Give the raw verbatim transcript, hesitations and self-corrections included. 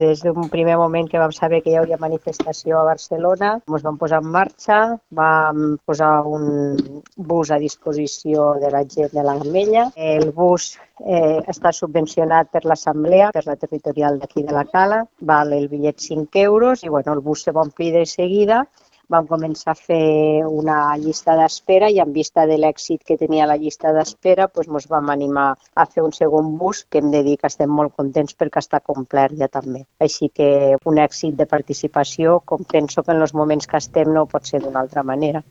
Des d'un primer moment que vam saber que hi hauria manifestació a Barcelona, ens vam posar en marxa, vam posar un bus a disposició de la gent de la Gamella. El bus eh, està subvencionat per l'Assemblea, per la territorial d'aquí de la Cala, val el bitllet cinc euros i bueno, el bus se va omplir de seguida. Vam començar a fer una llista d'espera i en vista de l'èxit que tenia la llista d'espera doncs ens vam animar a fer un segon bus que hem de dir que estem molt contents perquè està complert ja també. Així que un èxit de participació, com penso que en els moments que estem no pot ser d'una altra manera.